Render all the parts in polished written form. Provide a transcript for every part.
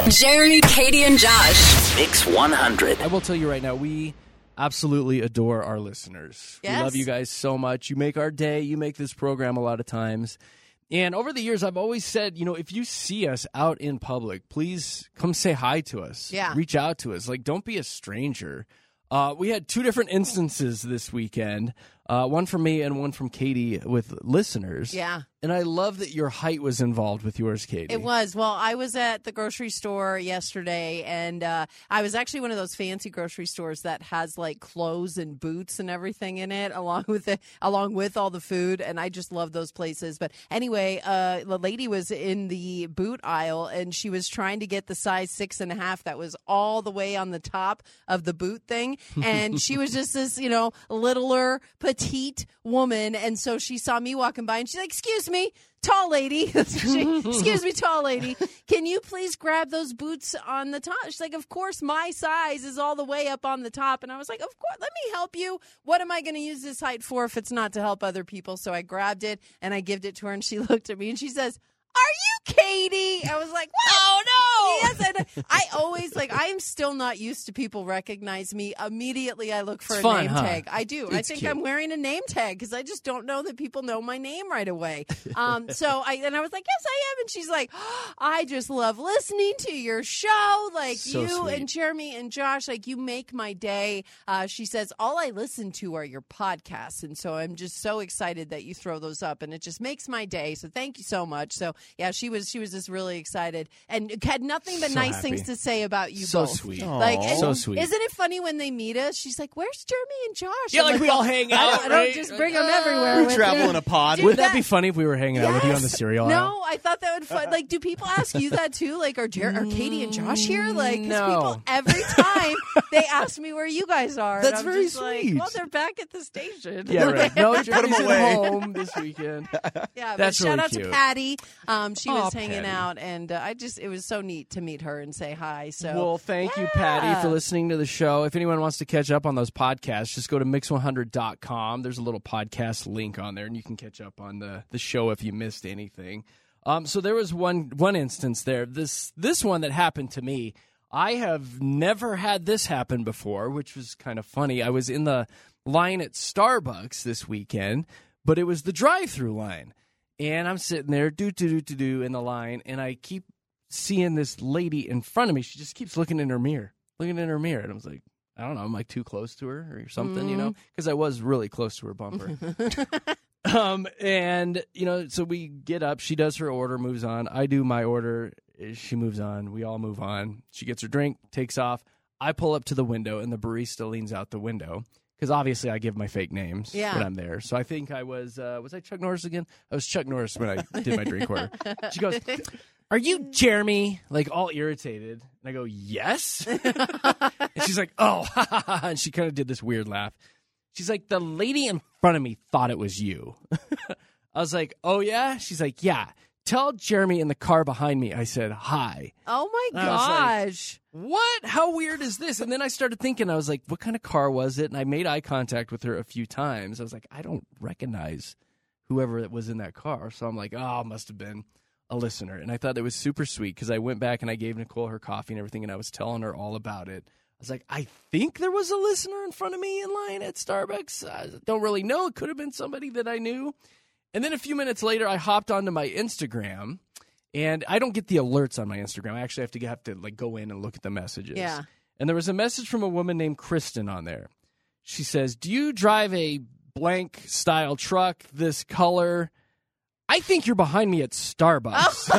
Jeremy, Katie, and Josh. Mix 100. I will tell you right now, we absolutely adore our listeners. Yes. We love you guys so much. You make our day. You make this program a lot of times. And over the years, I've always said, if you see us out in public, please come say hi to us. Yeah. Reach out to us. Don't be a stranger. We had two different instances this weekend, one from me and one from Katie with listeners. Yeah. And I love that your height was involved with yours, Katie. It was. Well, I was at the grocery store yesterday, and I was actually one of those fancy grocery stores that has clothes and boots and everything in it, along with all the food. And I just love those places. But anyway, the lady was in the boot aisle, and she was trying to get the size 6.5 that was all the way on the top of the boot thing. And she was just this, littler, petite woman. And so she saw me walking by, and she's like, "Excuse me, tall lady." Excuse me, tall lady. Can you please grab those boots on the top? She's like, "Of course, my size is all the way up on the top." And I was like, "Of course, let me help you. What am I going to use this height for if it's not to help other people?" So I grabbed it and I gave it to her, and she looked at me and she says, "Are you Katie?" I was like, "What? Oh, no." Yes, and I always, I am still not used to people recognize me. Immediately, I look for It's a fun, name huh? tag. I do. I It's think cute. I'm wearing a name tag because I just don't know that people know my name right away. I was like, "Yes, I am." And she's like, "I just love listening to your show. So You sweet. and Jeremy and Josh, you make my day." She says, "All I listen to are your podcasts. And so I'm just so excited that you throw those up. And it just makes my day. So thank you so much." So yeah, she was just really excited and had nothing but So nice happy. things to say about you So both. sweet. And So sweet. Isn't it funny when they meet us? She's like, "Where's Jeremy and Josh?" Yeah, I'm we all hang out, I don't right? just bring them everywhere. We with travel you. in a pod. Dude, Wouldn't that be funny if we were hanging out with you on the Yes. cereal aisle? No, I thought that would fun. Do people ask you that too? Are Katie and Josh here? 'Cause No. people every time they ask me where you guys are. That's and I'm very just sweet. Well, they're back at the station. Yeah, right. No, Jeremy's away. at home this weekend. Yeah, That's but shout really out cute. to Patty. She was Aw, hanging Patty. out, and it was so neat to meet her and say hi. So Well, thank you, yeah. Patty, for listening to the show. If anyone wants to catch up on those podcasts, just go to mix100.com. There's a little podcast link on there, and you can catch up on the show if you missed anything. So there was one instance there. This one that happened to me. I have never had this happen before, which was kind of funny. I was in the line at Starbucks this weekend, but it was the drive-through line. And I'm sitting there, do in the line, and I keep seeing this lady in front of me. She just keeps looking in her mirror. And I was like, I don't know, I'm too close to her or something, because I was really close to her bumper. So we get up. She does her order, moves on. I do my order. She moves on. We all move on. She gets her drink, takes off. I pull up to the window, and the barista leans out the window. Because obviously I give my fake names when I'm there. So I think I was I Chuck Norris again? I was Chuck Norris when I did my drink order. She goes, "Are you Jeremy?" All irritated. And I go, "Yes." And she's like, "Oh," and she kind of did this weird laugh. She's like, "The lady in front of me thought it was you." I was like, "Oh, yeah?" She's like, "Yeah. Tell Jeremy in the car behind me I said hi." Oh my And I was like, gosh. What? How weird is this? And then I started thinking, I was like, what kind of car was it? And I made eye contact with her a few times. I was like, I don't recognize whoever was in that car. So I'm like, oh, it must have been a listener. And I thought it was super sweet because I went back and I gave Nicole her coffee and everything, and I was telling her all about it. I was like, I think there was a listener in front of me in line at Starbucks. I don't really know. It could have been somebody that I knew. And then a few minutes later, I hopped onto my Instagram. And I don't get the alerts on my Instagram. I actually have to go in and look at the messages. Yeah. And there was a message from a woman named Kristen on there. She says, "Do you drive a blank style truck this color? I think you're behind me at Starbucks."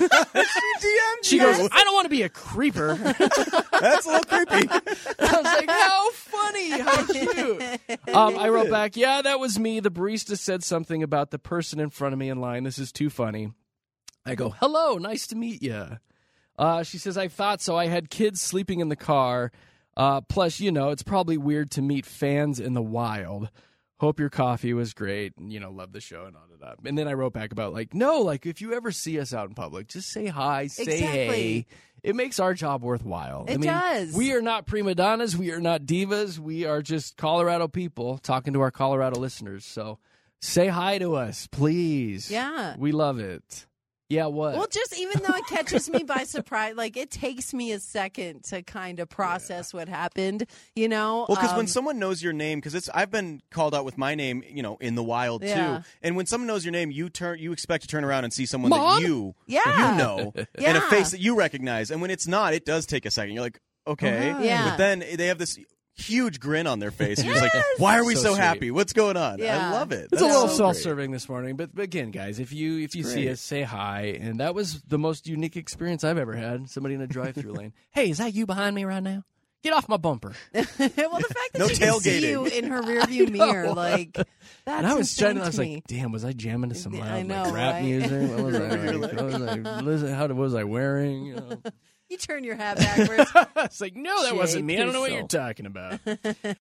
She goes, "I don't want to be a creeper." That's a little creepy. I was like, how funny, how cute. I wrote back, "Yeah, that was me. The barista said something about the person in front of me in line. This is too funny." I go, "Hello, nice to meet you." She says, "I thought so. I had kids sleeping in the car. Plus, it's probably weird to meet fans in the wild. Hope your coffee was great. And, love the show and all of that." And then I wrote back about, if you ever see us out in public, just say hi, say hey. It makes our job worthwhile. It does. We are not prima donnas. We are not divas. We are just Colorado people talking to our Colorado listeners. So say hi to us, please. Yeah. We love it. Yeah, what? Well, just even though it catches me by surprise, like it takes me a second to kind of process what happened, you know? Well, because when someone knows your name, because I've been called out with my name, in the wild Yeah. too. And when someone knows your name, you expect to turn around and see someone Mom? that you know and a Yeah. face that you recognize. And when it's not, it does take a second. You're like, okay, Yeah. but then they have this huge grin on their face. You're just like, Yes. why are we So so sweet. happy? What's going on? Yeah. I love it. It's a That's little so self-serving this morning, but again, guys, if you see great. us, say hi. And that was the most unique experience I've ever had. Somebody in a drive-through lane. Hey, is that you behind me right now? Get off my bumper. well, the fact that No she can see tailgating. you in her rearview mirror, like that's And I was insane trying. I was to me. like, "Damn, was I jamming to some I loud know, like, rap right? music? What was I? What was I wearing? You know? You turn your hat backwards. It's like, no, that wasn't me. I don't know what Jay you're talking about."